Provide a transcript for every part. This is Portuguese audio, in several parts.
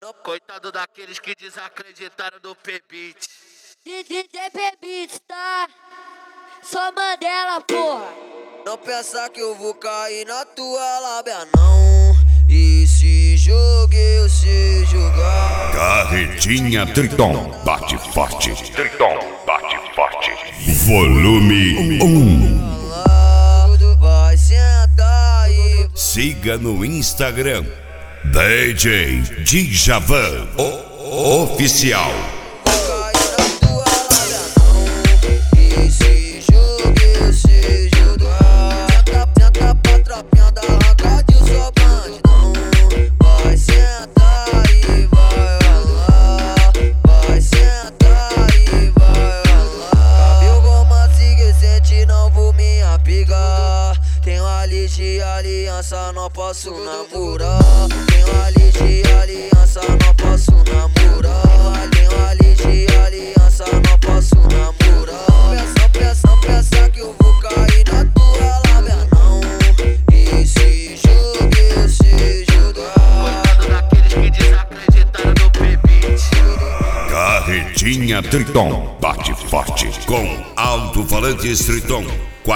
Coitado daqueles que desacreditaram do P-Beat. DJ P-Beat, tá? Só Mandela, porra. Não pensa que eu vou cair na tua lábia, não. E se joguei, se jogar. Carretinha Triton, bate forte. Triton, bate forte. Volume 1. Vai sentar aí. Siga no Instagram DJ Djavan Oficial. Aliança, não posso namorar. Tenho ali de aliança, não posso namorar. Tenho ali de aliança, não posso namorar. Não pensa que eu vou cair na tua lábia, não. E se joguei, se jogar. Coitado daqueles que desacreditaram no P-Beat. Carretinha Triton, bate forte. Com alto-falantes Triton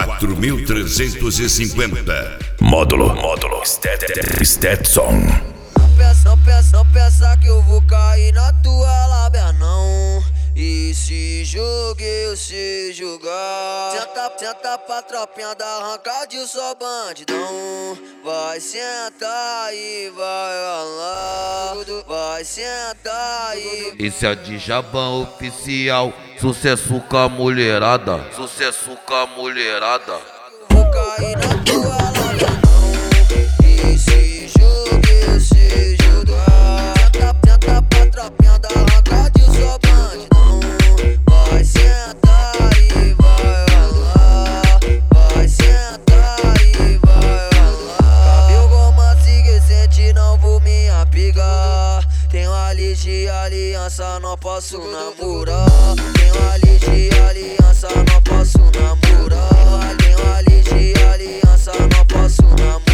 4350. Módulo Stetson. Não pensa que eu vou cair na tua lábia, não. E se joguei, se jogar. Senta pra tropinha da arrancada, só bandidão. Vai sentar e vai ralar. Vai sentar e... Esse é o Djavan Oficial. Sucesso com a mulherada. Sucesso com a mulherada. Vou cair na tua lábia, não. E se joguei, se jogar. Senta pra tropinha da arrancada, só bandidão. Vai sentar e vai ralar. Vai sentar e vai ralar. Cabelo romance recente, não vou me apegar. Tenho ali de aliança, não posso namorar. Tenho ali de aliança, não posso namorar. Tenho ali de aliança, não posso namorar.